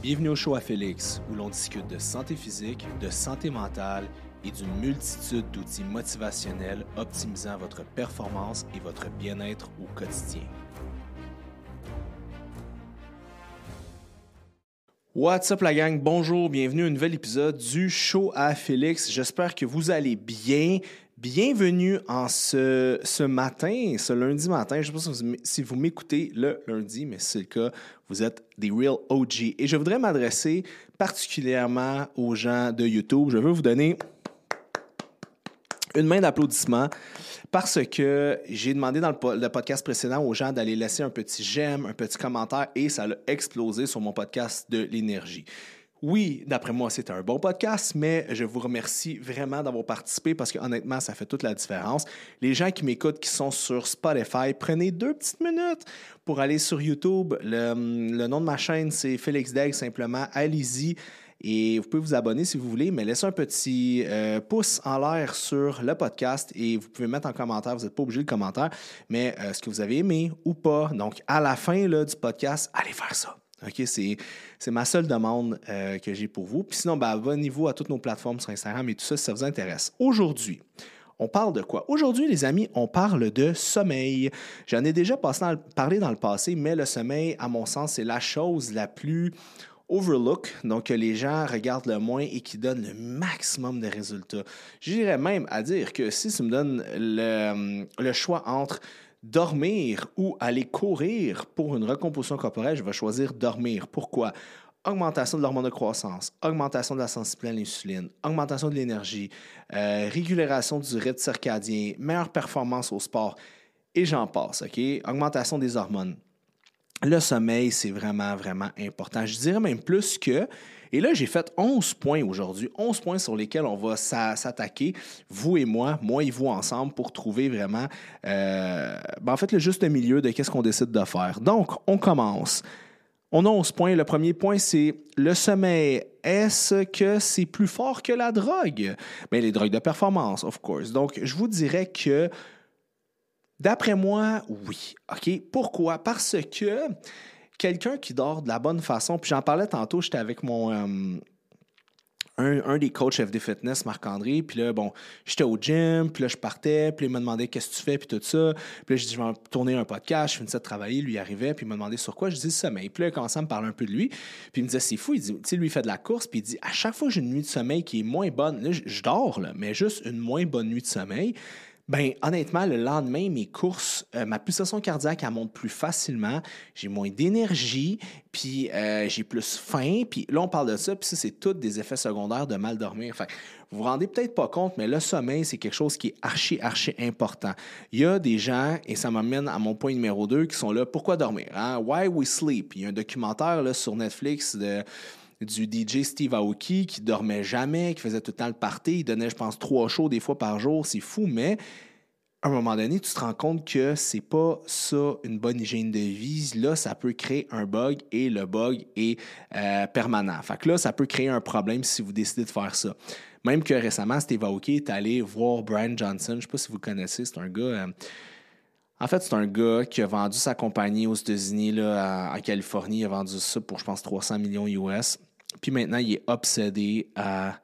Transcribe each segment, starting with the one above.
Bienvenue au show à Félix, où l'on discute de santé physique, de santé mentale et d'une multitude d'outils motivationnels optimisant votre performance et votre bien-être au quotidien. What's up la gang? Bonjour, bienvenue à un nouvel épisode du show à Félix. J'espère que vous allez bien. Bienvenue en ce matin, ce lundi matin. Je ne sais pas si vous m'écoutez le lundi, mais si c'est le cas, vous êtes des real OG. Et je voudrais m'adresser particulièrement aux gens de YouTube. Je veux vous donner une main d'applaudissement parce que j'ai demandé dans le podcast précédent aux gens d'aller laisser un petit j'aime, un petit commentaire et ça a explosé sur mon podcast de l'énergie. Oui, d'après moi, c'est un bon podcast, mais je vous remercie vraiment d'avoir participé parce que honnêtement, ça fait toute la différence. Les gens qui m'écoutent, qui sont sur Spotify, prenez 2 petites minutes pour aller sur YouTube. Le nom de ma chaîne, c'est Félix Degg, simplement. Allez-y. Et vous pouvez vous abonner si vous voulez, mais laissez un petit pouce en l'air sur le podcast et vous pouvez mettre en commentaire, vous n'êtes pas obligé de commentaire, mais ce que vous avez aimé ou pas. Donc, à la fin là, du podcast, allez faire ça. OK, c'est ma seule demande que j'ai pour vous. Puis sinon, abonnez-vous à toutes nos plateformes sur Instagram et tout ça si ça vous intéresse. Aujourd'hui, on parle de quoi? Aujourd'hui, les amis, on parle de sommeil. J'en ai déjà parlé dans le passé, mais le sommeil, à mon sens, c'est la chose la plus overlook, donc que les gens regardent le moins et qui donne le maximum de résultats. J'irais même à dire que si tu me donnes le choix entre dormir ou aller courir pour une recomposition corporelle, je vais choisir dormir. Pourquoi? Augmentation de l'hormone de croissance, augmentation de la sensibilité à l'insuline, augmentation de l'énergie, régulation du rythme circadien, meilleure performance au sport, et j'en passe, OK? Augmentation des hormones. Le sommeil, c'est vraiment, vraiment important. Je dirais même plus que... Et là, j'ai fait 11 points aujourd'hui, 11 points sur lesquels on va s'attaquer, vous et moi et vous ensemble, pour trouver vraiment, le juste milieu de qu'est-ce qu'on décide de faire. Donc, on commence. On a 11 points. Le premier point, c'est le sommeil. Est-ce que c'est plus fort que la drogue? Bien, les drogues de performance, of course. Donc, je vous dirais que d'après moi, oui. OK? Pourquoi? Parce que quelqu'un qui dort de la bonne façon, puis j'en parlais tantôt, j'étais avec un des coachs FD Fitness, Marc-André, puis là, j'étais au gym, puis là, je partais, puis il me demandait qu'est-ce que tu fais, puis tout ça. Puis là, je dis, je vais tourner un podcast, je finissais de travailler, lui il arrivait, puis il me demandait sur quoi, je dis, sommeil. Puis là, il commençait à me parler un peu de lui, puis il me disait, c'est fou, il dit, tu sais, lui, il fait de la course, puis il dit, à chaque fois que j'ai une nuit de sommeil qui est moins bonne, là, je dors, là, mais juste une moins bonne nuit de sommeil, bien, honnêtement, le lendemain, mes courses, ma pulsation cardiaque, elle monte plus facilement, j'ai moins d'énergie, puis j'ai plus faim, puis là, on parle de ça, puis ça, c'est tous des effets secondaires de mal dormir. Fait vous vous rendez peut-être pas compte, mais le sommeil, c'est quelque chose qui est archi important. Il y a des gens, et ça m'amène à mon point numéro 2, qui sont là, pourquoi dormir? Hein? Why we sleep? Il y a un documentaire là, sur Netflix du DJ Steve Aoki qui dormait jamais, qui faisait tout le temps le party. Il donnait, je pense, 3 shows des fois par jour. C'est fou, mais à un moment donné, tu te rends compte que c'est pas ça une bonne hygiène de vie. Là, ça peut créer un bug et le bug est permanent. Fait que là, ça peut créer un problème si vous décidez de faire ça. Même que récemment, Steve Aoki est allé voir Brian Johnson. Je ne sais pas si vous le connaissez. C'est un gars... En fait, c'est un gars qui a vendu sa compagnie aux États-Unis, là, en Californie. Il a vendu ça pour, je pense, 300 millions US. Puis maintenant, il est obsédé à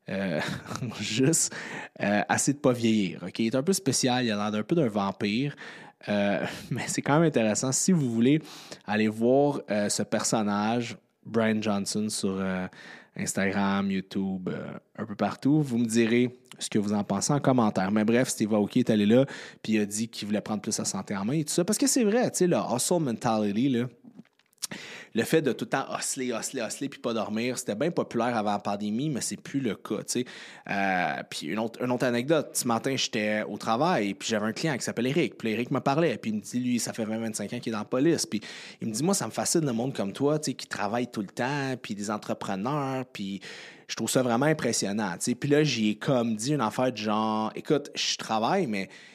juste essayer de ne pas vieillir. Okay? Il est un peu spécial, il a l'air un peu d'un vampire. Mais c'est quand même intéressant. Si vous voulez aller voir ce personnage, Brian Johnson, sur Instagram, YouTube, un peu partout, vous me direz ce que vous en pensez en commentaire. Mais bref, Steve Aoki est allé là, puis il a dit qu'il voulait prendre plus sa santé en main et tout ça. Parce que c'est vrai, tu sais, le hustle mentality, là, le fait de tout le temps hustler, puis pas dormir, c'était bien populaire avant la pandémie, mais c'est plus le cas, tu sais. Puis une autre anecdote, ce matin, j'étais au travail, puis j'avais un client qui s'appelle Eric, puis Eric me parlait, puis il me dit, lui, ça fait 20-25 ans qu'il est dans la police, puis il me dit, moi, ça me fascine le monde comme toi, tu sais, qui travaille tout le temps, puis des entrepreneurs, puis je trouve ça vraiment impressionnant, tu sais. Puis là, j'ai comme dit une affaire de genre, écoute, je travaille, mais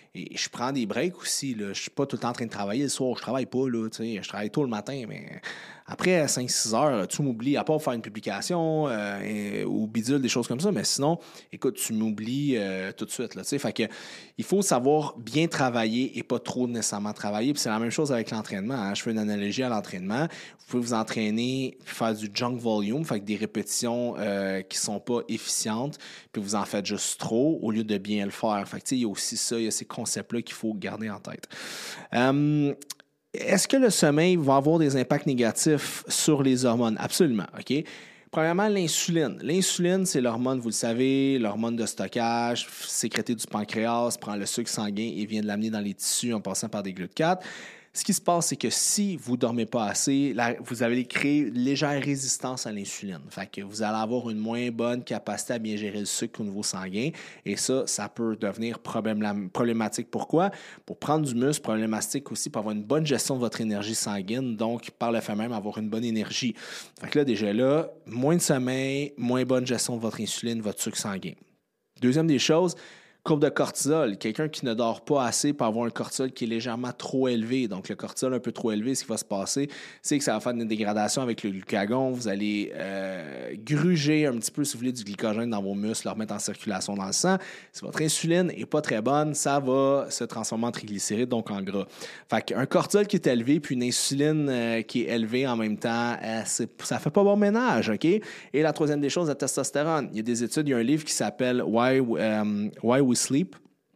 Et je prends des breaks aussi. Là. Je suis pas tout le temps en train de travailler le soir. Je travaille pas. Là, je travaille tôt le matin, mais après 5-6 heures, tu m'oublies, à part faire une publication ou bidule, des choses comme ça. Mais sinon, écoute, tu m'oublies tout de suite. Là, fait que, il faut savoir bien travailler et pas trop nécessairement travailler. Puis c'est la même chose avec l'entraînement. Hein. Je fais une analogie à l'entraînement. Vous pouvez vous entraîner, faire du junk volume, fait que des répétitions qui sont pas efficientes, puis vous en faites juste trop au lieu de bien le faire. Fait que, il y a aussi ça, il y a ces concepts-là qu'il faut garder en tête. Est-ce que le sommeil va avoir des impacts négatifs sur les hormones? Absolument, OK? Premièrement, l'insuline. L'insuline, c'est l'hormone, vous le savez, l'hormone de stockage, sécrétée du pancréas, prend le sucre sanguin et vient de l'amener dans les tissus en passant par des glucates. Ce qui se passe, c'est que si vous ne dormez pas assez, vous allez créer une légère résistance à l'insuline. Fait que vous allez avoir une moins bonne capacité à bien gérer le sucre au niveau sanguin. Et ça peut devenir problématique. Pourquoi? Pour prendre du muscle, problématique aussi pour avoir une bonne gestion de votre énergie sanguine. Donc, par le fait même, avoir une bonne énergie. Fait que là, déjà là, moins de sommeil, moins bonne gestion de votre insuline, votre sucre sanguin. Deuxième des choses, courbe de cortisol. Quelqu'un qui ne dort pas assez peut avoir un cortisol qui est légèrement trop élevé. Donc, le cortisol un peu trop élevé, ce qui va se passer, c'est que ça va faire une dégradation avec le glucagon. Vous allez gruger un petit peu, si vous voulez, du glycogène dans vos muscles, le remettre en circulation dans le sang. Si votre insuline n'est pas très bonne, ça va se transformer en triglycérides, donc en gras. Fait qu'un cortisol qui est élevé, puis une insuline qui est élevée en même temps, ça fait pas bon ménage, OK? Et la troisième des choses, la testostérone. Il y a des études, il y a un livre qui s'appelle Why We Sleep.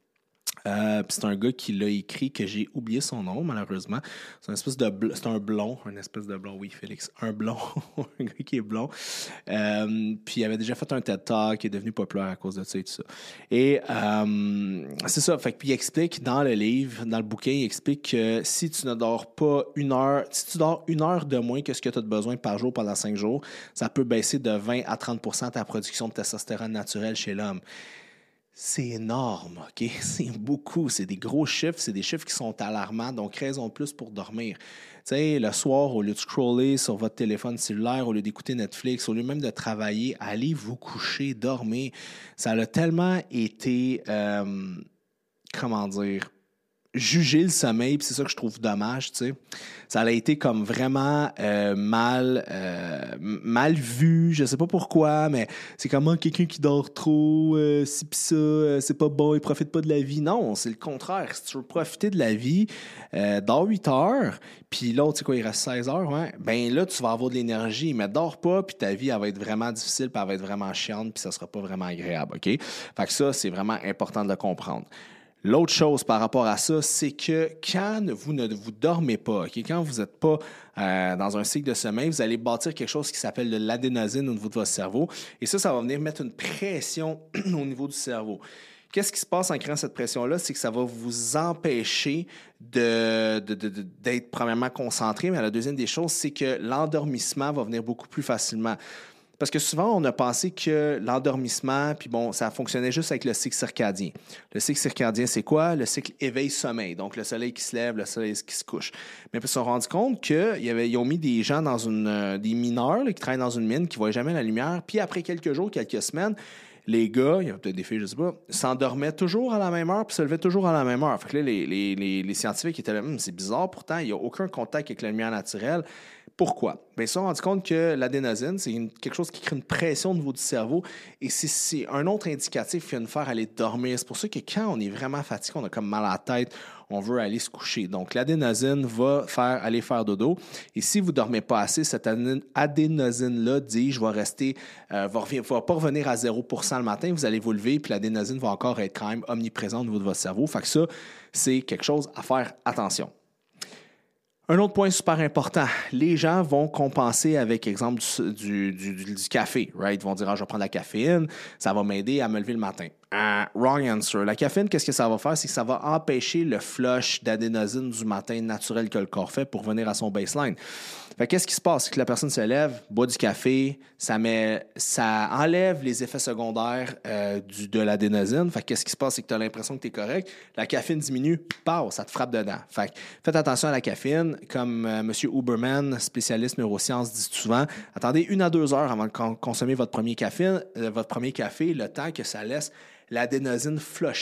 C'est un gars qui l'a écrit, que j'ai oublié son nom, malheureusement. C'est un blond, oui, Félix. Un blond, un gars qui est blond. Puis il avait déjà fait un TED Talk qui est devenu populaire à cause de ça et tout ça. Et c'est ça. Fait que, puis il explique dans le livre, dans le bouquin, il explique que si tu ne dors pas si tu dors 1 heure de moins que ce que tu as besoin par jour pendant 5 jours, ça peut baisser de 20 à 30% ta production de testostérone naturelle chez l'homme. C'est énorme, OK? C'est beaucoup. C'est des gros chiffres. C'est des chiffres qui sont alarmants. Donc, raison de plus pour dormir. Tu sais, le soir, au lieu de scroller sur votre téléphone cellulaire, au lieu d'écouter Netflix, au lieu même de travailler, allez vous coucher, dormir. Ça a tellement été, juger le sommeil, puis c'est ça que je trouve dommage, tu sais. Ça a été comme vraiment mal vu, je sais pas pourquoi, mais c'est comme quelqu'un qui dort trop, ci pis ça, c'est pas bon, il profite pas de la vie. Non, c'est le contraire. Si tu veux profiter de la vie, dors 8 heures, puis l'autre, c'est quoi, il reste 16 heures, ouais? Ben là, tu vas avoir de l'énergie, mais dors pas, puis ta vie, elle va être vraiment difficile, puis elle va être vraiment chiante, puis ça sera pas vraiment agréable, OK? Fait que ça, c'est vraiment important de le comprendre. L'autre chose par rapport à ça, c'est que quand vous ne vous dormez pas, okay, quand vous n'êtes pas dans un cycle de sommeil, vous allez bâtir quelque chose qui s'appelle de l'adénosine au niveau de votre cerveau. Et ça va venir mettre une pression au niveau du cerveau. Qu'est-ce qui se passe en créant cette pression-là? C'est que ça va vous empêcher d'être premièrement concentré. Mais la deuxième des choses, c'est que l'endormissement va venir beaucoup plus facilement. Parce que souvent, on a pensé que l'endormissement, puis bon, ça fonctionnait juste avec le cycle circadien. Le cycle circadien, c'est quoi? Le cycle éveil-sommeil. Donc, le soleil qui se lève, le soleil qui se couche. Mais ils se sont rendus compte qu'ils ont mis des gens des mineurs là, qui travaillent dans une mine, qui ne voyaient jamais la lumière. Puis après quelques jours, quelques semaines, les gars, il y a peut-être des filles, je ne sais pas, s'endormaient toujours à la même heure puis se levaient toujours à la même heure. Fait que là, les scientifiques étaient là, c'est bizarre, pourtant, il n'y a aucun contact avec la lumière naturelle. Pourquoi? Bien, ils se sont rendus compte que l'adénosine, c'est quelque chose qui crée une pression au niveau du cerveau et c'est un autre indicatif qui vient nous faire aller dormir. C'est pour ça que quand on est vraiment fatigué, on a comme mal à la tête, on veut aller se coucher. Donc, l'adénosine va aller faire dodo. Et si vous ne dormez pas assez, cette adénosine-là dit, je vais rester, va pas revenir à 0% le matin, vous allez vous lever, puis l'adénosine va encore être quand même omniprésente au niveau de votre cerveau. Fait que ça, c'est quelque chose à faire attention. Un autre point super important, les gens vont compenser avec, exemple, du café, right? Ils vont dire, je vais prendre la caféine, ça va m'aider à me lever le matin. Wrong answer. La caféine, qu'est-ce que ça va faire? C'est que ça va empêcher le flush d'adénosine du matin naturel que le corps fait pour venir à son baseline. Fait qu'est-ce qui se passe? C'est que la personne se lève, boit du café, ça enlève les effets secondaires de l'adénosine. Fait qu'est-ce qui se passe? C'est que tu as l'impression que tu es correct. La caféine diminue, ça te frappe dedans. Fait que faites attention à la caféine. Comme M. Huberman, spécialiste neurosciences, dit souvent, attendez 1 à 2 heures avant de consommer votre premier café, le temps que ça laisse l'adénosine flusher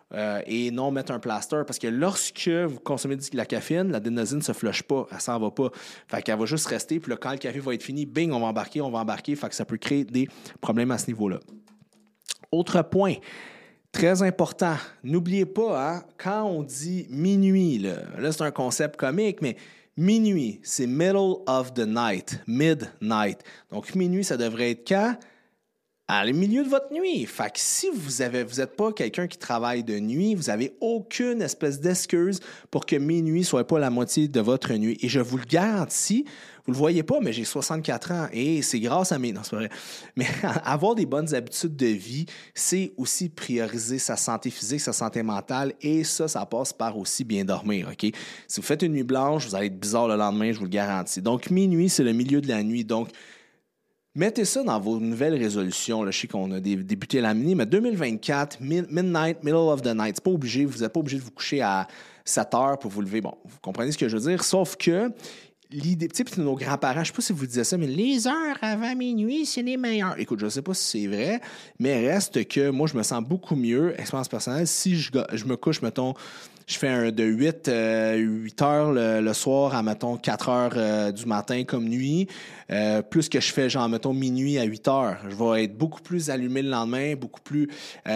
et non mettre un plaster. Parce que lorsque vous consommez de la caféine, l'adénosine ne se flush pas, elle s'en va pas. Fait qu'elle va juste rester, puis là, quand le café va être fini, bing, on va embarquer. Fait que ça peut créer des problèmes à ce niveau-là. Autre point, très important, n'oubliez pas, hein, quand on dit minuit, là c'est un concept comique, mais minuit, c'est middle of the night, midnight. Donc minuit, ça devrait être quand? À le milieu de votre nuit. Fait que si vous n'êtes pas quelqu'un qui travaille de nuit, vous n'avez aucune espèce d'excuse pour que minuit ne soit pas la moitié de votre nuit. Et je vous le garantis, vous ne le voyez pas, mais j'ai 64 ans et c'est grâce à mes... Non, c'est pas vrai. Mais avoir des bonnes habitudes de vie, c'est aussi prioriser sa santé physique, sa santé mentale et ça passe par aussi bien dormir, OK? Si vous faites une nuit blanche, vous allez être bizarre le lendemain, je vous le garantis. Donc, minuit, c'est le milieu de la nuit. Donc, mettez ça dans vos nouvelles résolutions. Là, je sais qu'on a débuté l'année, mais 2024, midnight, middle of the night. C'est pas obligé, vous n'êtes pas obligé de vous coucher à 7 heures pour vous lever. Bon, vous comprenez ce que je veux dire? Sauf que l'idée, tu sais, nos grands-parents, je ne sais pas si vous disiez ça, mais les heures avant minuit, c'est les meilleures. Écoute, je ne sais pas si c'est vrai, mais reste que moi, je me sens beaucoup mieux, expérience personnelle, si je me couche, mettons, je fais de 8 heures le soir à, mettons, 4 heures du matin comme nuit, plus que je fais, genre, mettons, minuit à 8 heures. Je vais être beaucoup plus allumé le lendemain, beaucoup plus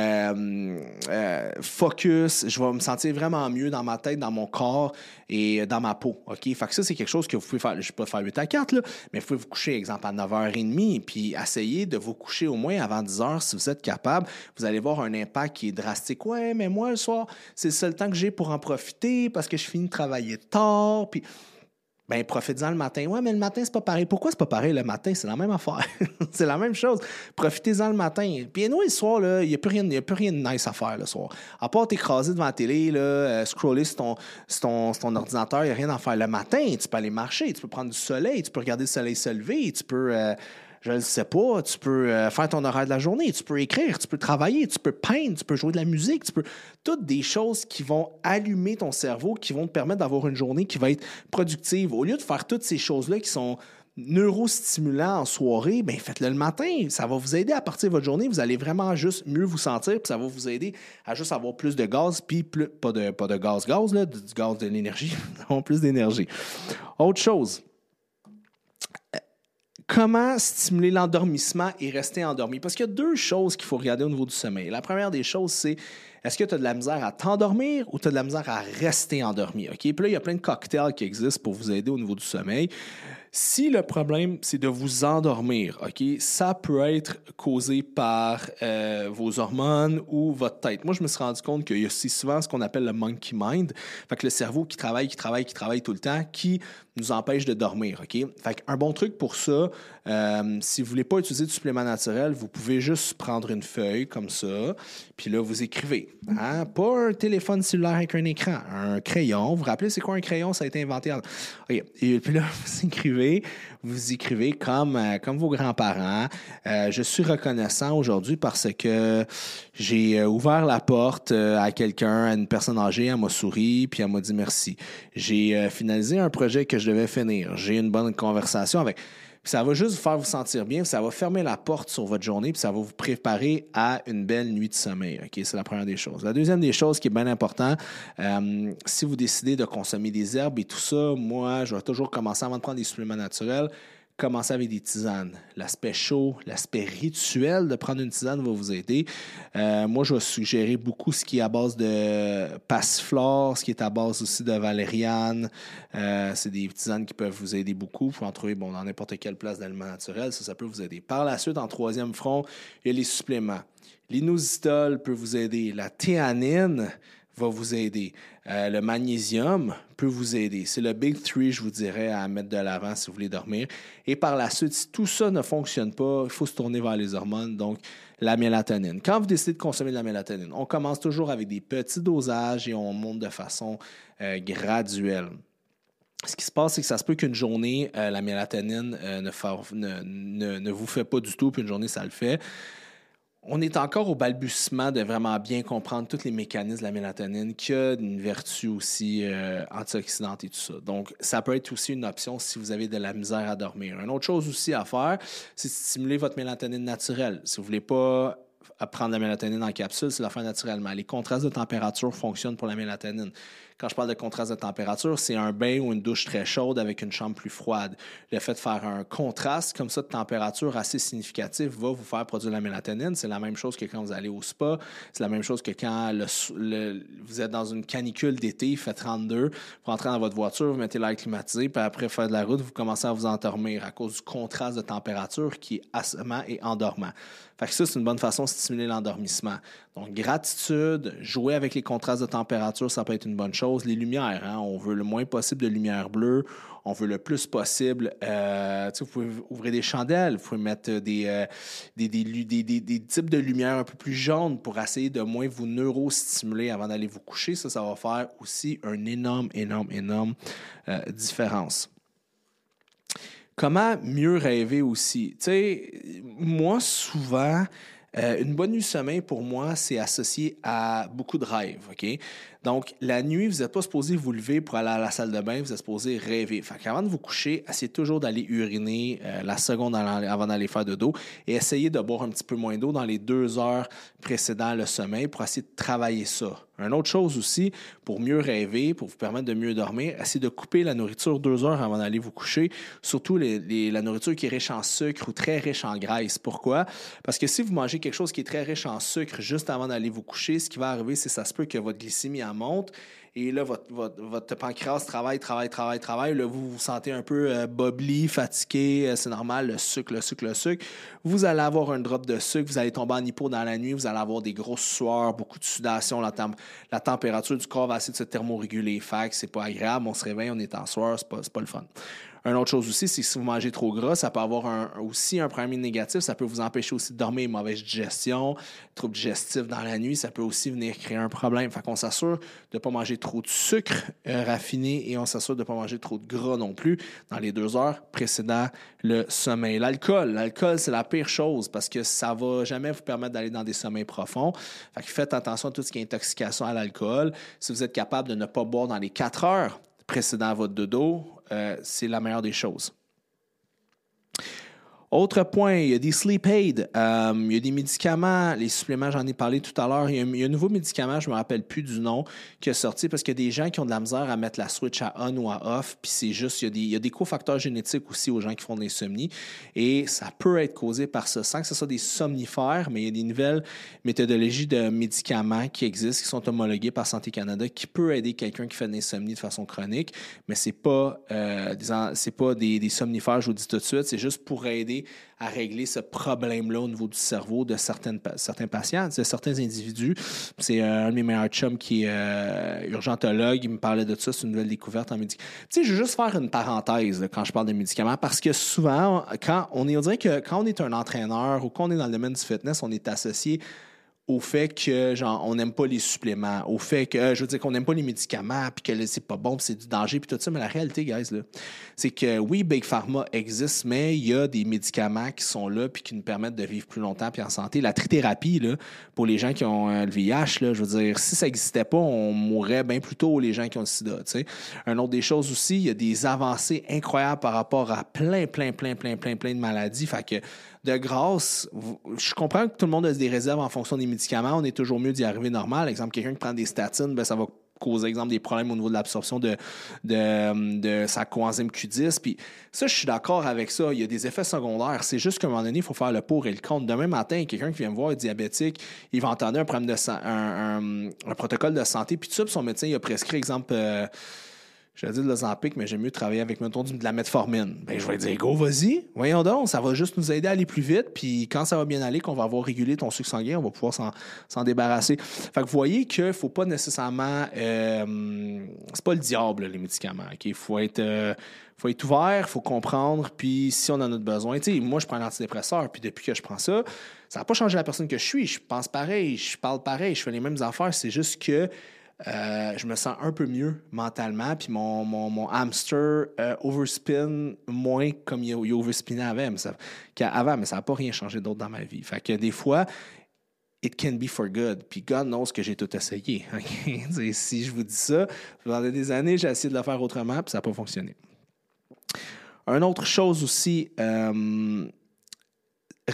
focus. Je vais me sentir vraiment mieux dans ma tête, dans mon corps et dans ma peau. OK? Fait que ça, c'est quelque chose que vous pouvez faire. Je ne vais pas faire 8 à 4, là, mais vous pouvez vous coucher, exemple, à 9h30, puis essayer de vous coucher au moins avant 10 heures si vous êtes capable. Vous allez voir un impact qui est drastique. Ouais, mais moi, le soir, c'est le seul temps que j'ai pour en profiter parce que je finis de travailler tard, puis ben profitez-en le matin. Ouais, mais le matin, c'est pas pareil. Pourquoi c'est pas pareil le matin? C'est la même affaire. C'est la même chose. Profitez-en le matin. Puis nous, le soir, il n'y a plus rien de nice à faire le soir. À part t'écraser devant la télé, scroller sur ton ordinateur, il n'y a rien à faire. Le matin, tu peux aller marcher, tu peux prendre du soleil, tu peux regarder le soleil se lever, tu peux... je ne sais pas, tu peux faire ton horaire de la journée, tu peux écrire, tu peux travailler, tu peux peindre, tu peux jouer de la musique, toutes des choses qui vont allumer ton cerveau, qui vont te permettre d'avoir une journée qui va être productive. Au lieu de faire toutes ces choses-là qui sont neurostimulants en soirée, bien, faites-le le matin. Ça va vous aider à partir de votre journée. Vous allez vraiment juste mieux vous sentir, puis ça va vous aider à juste avoir plus de gaz, puis pas de gaz, là, du gaz de l'énergie, plus d'énergie. Autre chose. Comment stimuler l'endormissement et rester endormi? Parce qu'il y a deux choses qu'il faut regarder au niveau du sommeil. La première des choses, c'est est-ce que tu as de la misère à t'endormir ou tu as de la misère à rester endormi? OK? Puis là, il y a plein de cocktails qui existent pour vous aider au niveau du sommeil. Si le problème, c'est de vous endormir, OK, ça peut être causé par vos hormones ou votre tête. Moi, je me suis rendu compte qu'il y a aussi souvent ce qu'on appelle le monkey mind, fait que le cerveau qui travaille tout le temps, qui nous empêche de dormir, OK? Fait qu'un bon truc pour ça, si vous ne voulez pas utiliser de supplément naturel, vous pouvez juste prendre une feuille comme ça, puis là, vous écrivez. Hein? Pas un téléphone cellulaire avec un écran, un crayon. Vous vous rappelez, c'est quoi un crayon? Ça a été inventé OK. Et puis là, vous écrivez comme vos grands-parents. Je suis reconnaissant aujourd'hui parce que j'ai ouvert la porte à quelqu'un, à une personne âgée, elle m'a souri, puis elle m'a dit merci. J'ai finalisé un projet que je devais finir. J'ai une bonne conversation avec... Puis ça va juste vous faire vous sentir bien, puis ça va fermer la porte sur votre journée, puis ça va vous préparer à une belle nuit de sommeil. OK? C'est la première des choses. La deuxième des choses qui est bien importante, si vous décidez de consommer des herbes et tout ça, moi, je vais toujours commencer avant de prendre des suppléments naturels, commencer avec des tisanes. L'aspect chaud, l'aspect rituel de prendre une tisane va vous aider. Moi, je vais suggérer beaucoup ce qui est à base de passiflore, ce qui est à base aussi de valériane. C'est des tisanes qui peuvent vous aider beaucoup. Vous pouvez en trouver dans n'importe quelle place d'aliments naturels. Ça peut vous aider. Par la suite, en troisième front, il y a les suppléments. L'inositol peut vous aider. La théanine va vous aider. Le magnésium peut vous aider. C'est le Big Three, je vous dirais, à mettre de l'avant si vous voulez dormir. Et par la suite, si tout ça ne fonctionne pas, il faut se tourner vers les hormones, donc la mélatonine. Quand vous décidez de consommer de la mélatonine, on commence toujours avec des petits dosages et on monte de façon graduelle. Ce qui se passe, c'est que ça se peut qu'une journée, la mélatonine ne vous fait pas du tout, puis une journée, ça le fait. On est encore au balbutiement de vraiment bien comprendre tous les mécanismes de la mélatonine, qui a une vertu aussi antioxydante et tout ça. Donc, ça peut être aussi une option si vous avez de la misère à dormir. Une autre chose aussi à faire, c'est de stimuler votre mélatonine naturelle. Si vous ne voulez pas à prendre la mélatonine en capsule, c'est de la faire naturellement. Les contrastes de température fonctionnent pour la mélatonine. Quand je parle de contraste de température, c'est un bain ou une douche très chaude avec une chambre plus froide. Le fait de faire un contraste comme ça de température assez significatif va vous faire produire la mélatonine. C'est la même chose que quand vous allez au spa. C'est la même chose que quand vous êtes dans une canicule d'été, il fait 32, vous rentrez dans votre voiture, vous mettez l'air climatisé, puis après faire de la route, vous commencez à vous endormir à cause du contraste de température qui est assommant et endormant. Fait que ça, c'est une bonne façon de stimuler l'endormissement. Donc, gratitude, jouer avec les contrastes de température, ça peut être une bonne chose. Les lumières, hein, on veut le moins possible de lumière bleue. On veut le plus possible. Vous pouvez ouvrir des chandelles, vous pouvez mettre des types de lumière un peu plus jaunes pour essayer de moins vous neurostimuler avant d'aller vous coucher. Ça va faire aussi une énorme différence. Comment mieux rêver aussi? Tu sais, moi, souvent, une bonne nuit de sommeil, pour moi, c'est associé à beaucoup de rêves, OK? Donc, la nuit, vous n'êtes pas supposé vous lever pour aller à la salle de bain, vous êtes supposé rêver. Fait qu'avant de vous coucher, essayez toujours d'aller uriner la seconde avant d'aller faire dodo et essayez de boire un petit peu moins d'eau dans les 2 heures précédant le sommeil pour essayer de travailler ça. Une autre chose aussi, pour mieux rêver, pour vous permettre de mieux dormir, essayez de couper la nourriture 2 heures avant d'aller vous coucher, surtout la nourriture qui est riche en sucre ou très riche en graisse. Pourquoi? Parce que si vous mangez quelque chose qui est très riche en sucre juste avant d'aller vous coucher, ce qui va arriver, c'est que ça se peut que votre glycémie en monte et là, votre pancréas travaille. Là, vous vous sentez un peu bobli, fatigué, c'est normal, le sucre. Vous allez avoir un drop de sucre, vous allez tomber en hypo dans la nuit, vous allez avoir des grosses sueurs, beaucoup de sudation, la température du corps va essayer de se thermoréguler. Fait que c'est pas agréable, on se réveille, on est en sueur, c'est pas le fun. Une autre chose aussi, c'est que si vous mangez trop gras, ça peut avoir aussi un premier négatif. Ça peut vous empêcher aussi de dormir, mauvaise digestion, troubles digestifs dans la nuit. Ça peut aussi venir créer un problème. Fait qu'on s'assure de ne pas manger trop de sucre raffiné et on s'assure de ne pas manger trop de gras non plus dans les 2 heures précédant le sommeil. L'alcool, c'est la pire chose parce que ça ne va jamais vous permettre d'aller dans des sommeils profonds. Fait que faites attention à tout ce qui est intoxication à l'alcool. Si vous êtes capable de ne pas boire dans les 4 heures précédant votre dodo, c'est la meilleure des choses. Autre point, il y a des sleep aids, il y a des médicaments, les suppléments, j'en ai parlé tout à l'heure. Il y a un nouveau médicament, je ne me rappelle plus du nom, qui est sorti parce qu'il y a des gens qui ont de la misère à mettre la switch à on ou à off, puis c'est juste, il y a des cofacteurs génétiques aussi aux gens qui font de l'insomnie, et ça peut être causé par ça, sans que ce soit des somnifères, mais il y a des nouvelles méthodologies de médicaments qui existent, qui sont homologués par Santé Canada, qui peut aider quelqu'un qui fait de l'insomnie de façon chronique, mais c'est pas des somnifères, je vous dis tout de suite, c'est juste pour aider à régler ce problème-là au niveau du cerveau de certains patients, de certains individus. C'est un de mes meilleurs chums qui est urgentologue. Il me parlait de ça, c'est une nouvelle découverte en médicaments. Tu sais, je veux juste faire une parenthèse là, quand je parle de médicaments, parce que souvent, on dirait que quand on est un entraîneur ou qu'on est dans le domaine du fitness, on est associé au fait que, genre, on n'aime pas les suppléments, au fait que, je veux dire, qu'on n'aime pas les médicaments, puis que c'est pas bon, puis c'est du danger, puis tout ça. Mais la réalité, guys, là, c'est que oui, Big Pharma existe, mais il y a des médicaments qui sont là, puis qui nous permettent de vivre plus longtemps, puis en santé. La trithérapie, là, pour les gens qui ont le VIH, là, je veux dire, si ça n'existait pas, on mourrait bien plus tôt, les gens qui ont le sida, tu sais. Un autre des choses aussi, il y a des avancées incroyables par rapport à plein de maladies. Fait que, de grâce, je comprends que tout le monde a des réserves en fonction des médicaments. On est toujours mieux d'y arriver normal. Exemple, quelqu'un qui prend des statines, ben, ça va causer, exemple, des problèmes au niveau de l'absorption de sa coenzyme Q10. Puis ça, je suis d'accord avec ça. Il y a des effets secondaires. C'est juste qu'à un moment donné, il faut faire le pour et le contre. Demain matin, quelqu'un qui vient me voir est diabétique, il va entendre un problème un protocole de santé. Puis tout ça, puis son médecin, il a prescrit, exemple... j'allais dire de l'Ozempic, mais j'aime mieux travailler avec, mettons, de la metformine. Ben, je vais dire, go, vas-y. Voyons donc, ça va juste nous aider à aller plus vite. Puis quand ça va bien aller, qu'on va avoir régulé ton sucre sanguin, on va pouvoir s'en débarrasser. Fait que vous voyez qu'il ne faut pas nécessairement... c'est pas le diable, les médicaments. Il faut être ouvert, il faut comprendre. Puis si on en a besoin... Tu sais, moi, je prends un antidépresseur. Puis depuis que je prends ça, ça n'a pas changé la personne que je suis. Je pense pareil, je parle pareil, je fais les mêmes affaires. C'est juste que... je me sens un peu mieux mentalement, puis mon hamster overspin moins comme il overspinnait avant, mais ça n'a pas rien changé d'autre dans ma vie. Fait que des fois, it can be for good. Puis God knows que j'ai tout essayé. Okay? Si je vous dis ça, pendant des années, j'ai essayé de le faire autrement, puis ça n'a pas fonctionné. Une autre chose aussi,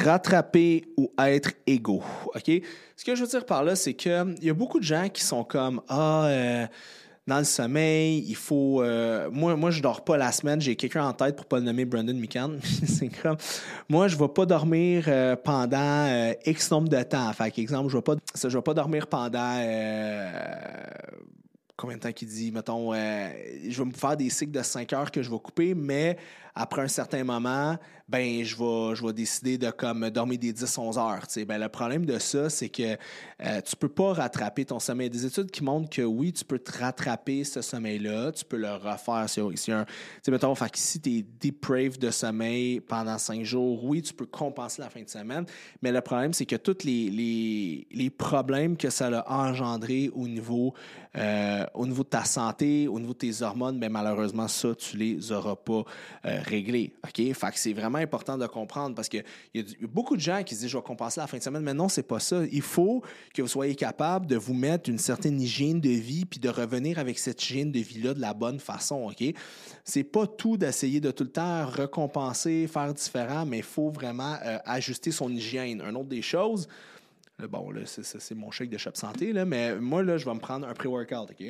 rattraper ou être égaux. OK? Ce que je veux dire par là, c'est qu'il y a beaucoup de gens qui sont comme dans le sommeil, il faut. Moi, je dors pas la semaine. J'ai quelqu'un en tête pour pas le nommer Brandon Mikan. C'est comme. Moi, je vais pas dormir pendant X nombre de temps. Fait qu'exemple, je vais pas dormir pendant. Combien de temps qu'il dit, mettons, je vais me faire des cycles de 5 heures que je vais couper, mais après un certain moment, ben je vais décider de comme dormir des 10-11 heures. T'sais. Ben, le problème de ça, c'est que tu peux pas rattraper ton sommeil. Il y a des études qui montrent que oui, tu peux te rattraper ce sommeil-là, tu peux le refaire. Mettons, fait que si tu es depraved de sommeil pendant 5 jours, oui, tu peux compenser la fin de semaine, mais le problème, c'est que tous les problèmes que ça a engendré au niveau de ta santé, au niveau de tes hormones, bien, malheureusement, ça, tu les auras pas réglés. OK? Fait que c'est vraiment important de comprendre parce qu'il y a beaucoup de gens qui se disent je vais compenser la fin de semaine, mais non, c'est pas ça. Il faut que vous soyez capable de vous mettre une certaine hygiène de vie puis de revenir avec cette hygiène de vie-là de la bonne façon. OK? C'est pas tout d'essayer de tout le temps recompenser, faire différent, mais il faut vraiment ajuster son hygiène. Une autre des choses, bon, là, c'est mon shake de Shop Santé, là, mais moi, là, je vais me prendre un pré-workout, OK?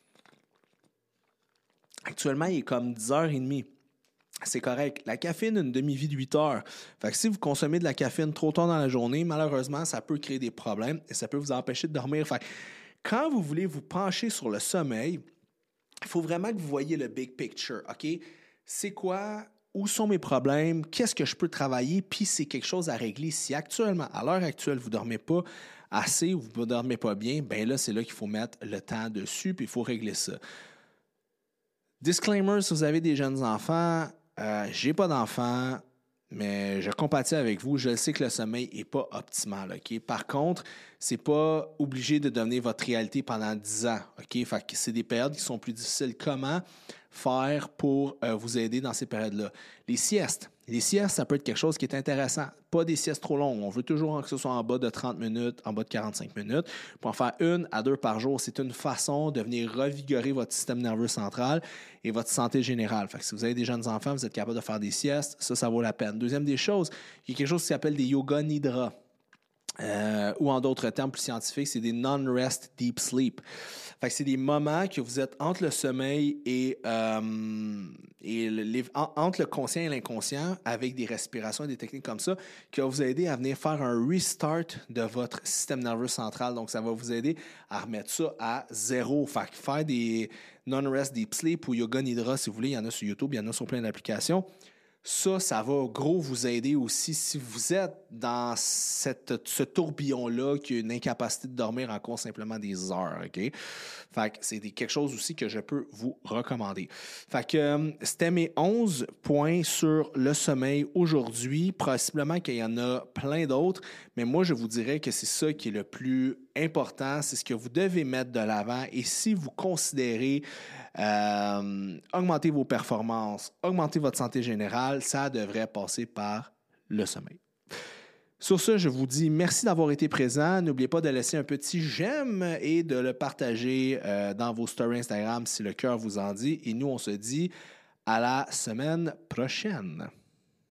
Actuellement, il est comme 10h30. C'est correct. La caféine a une demi-vie de 8 heures. Fait que si vous consommez de la caféine trop tard dans la journée, malheureusement, ça peut créer des problèmes et ça peut vous empêcher de dormir. Fait que quand vous voulez vous pencher sur le sommeil, il faut vraiment que vous voyez le big picture, OK? C'est quoi? Où sont mes problèmes? Qu'est-ce que je peux travailler? Puis c'est quelque chose à régler. Si actuellement, à l'heure actuelle, vous ne dormez pas assez ou vous ne dormez pas bien, bien là, c'est là qu'il faut mettre le temps dessus puis il faut régler ça. Disclaimer, si vous avez des jeunes enfants, j'ai pas d'enfants, mais je compatis avec vous. Je sais que le sommeil n'est pas optimal. OK? Par contre, c'est pas obligé de devenir votre réalité pendant 10 ans. OK? Fait que c'est des périodes qui sont plus difficiles. Comment faire pour vous aider dans ces périodes-là? Les siestes. Les siestes, ça peut être quelque chose qui est intéressant. Pas des siestes trop longues. On veut toujours que ce soit en bas de 30 minutes, en bas de 45 minutes. Pour en faire 1 à 2 par jour, c'est une façon de venir revigorer votre système nerveux central et votre santé générale. Fait que si vous avez des jeunes enfants, vous êtes capable de faire des siestes, ça vaut la peine. Deuxième des choses, il y a quelque chose qui s'appelle des yoga nidra. Ou en d'autres termes plus scientifiques, c'est des non-rest deep sleep. Fait que c'est des moments que vous êtes entre le sommeil et entre le conscient et l'inconscient avec des respirations et des techniques comme ça qui va vous aider à venir faire un restart de votre système nerveux central. Donc, ça va vous aider à remettre ça à zéro. Fait que faire des non-rest deep sleep ou yoga nidra, si vous voulez, il y en a sur YouTube, il y en a sur plein d'applications. Ça va gros vous aider aussi si vous êtes dans ce tourbillon-là qui a une incapacité de dormir en cours simplement des heures. OK? Fait que c'est quelque chose aussi que je peux vous recommander. Fait que c'était mes 11 points sur le sommeil aujourd'hui. Possiblement qu'il y en a plein d'autres, mais moi, je vous dirais que c'est ça qui est le plus important. C'est ce que vous devez mettre de l'avant. Et si vous considérez augmenter vos performances, augmenter votre santé générale, ça devrait passer par le sommeil. Sur ce, je vous dis merci d'avoir été présent. N'oubliez pas de laisser un petit j'aime et de le partager dans vos stories Instagram si le cœur vous en dit. Et nous, on se dit à la semaine prochaine.